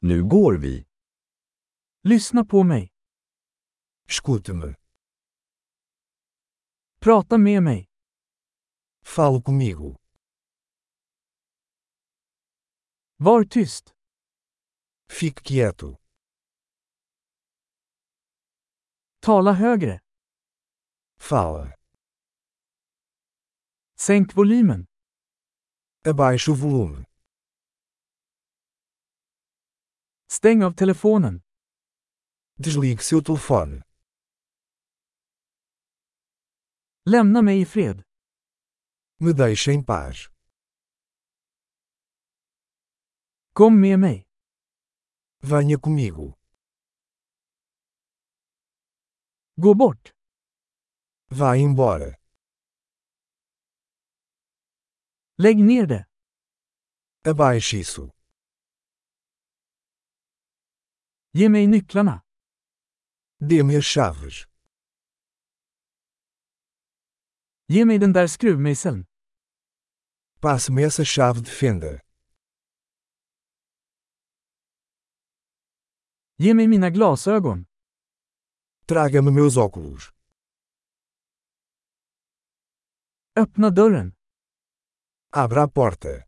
Nu går vi. Lyssna på mig. Escute-me. Prata med mig. Fale comigo. Var tyst. Fique quieto. Tala högre. Fala. Sänk volymen. Abaixe o volume. Stäng av telefonen. Desligue seu telefone. Lämna mig i fred. Me deixe em paz. Kom med mig. Venha comigo. Gå bort. Vá embora. Lägg ner det. Abaixe isso. Ge mig nycklarna. Dê-me as chaves. Ge mig den där skruvmejseln. Passe-me essa chave de fenda. Ge mig mina glasögon. Traga-me meus óculos. Öppna dörren. Abra a porta.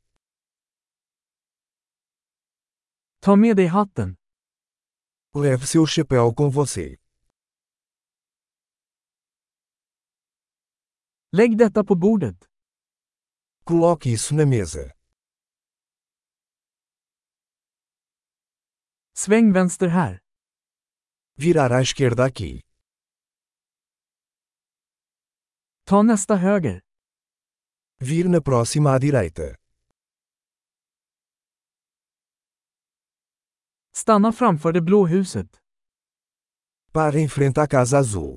Ta med dig hatten. Leve seu chapéu com você. Lägg detta på bordet. Coloque isso na mesa. Sväng vänster här. Virar à esquerda aqui. Ta nästa höger. Vire na próxima à direita. Stanna framför det blå huset. Pare em frente à casa azul.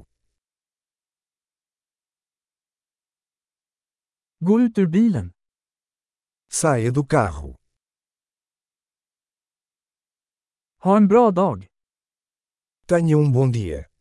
Gå ut ur bilen. Saia do carro. Ha en bra dag. Tenha bom dia.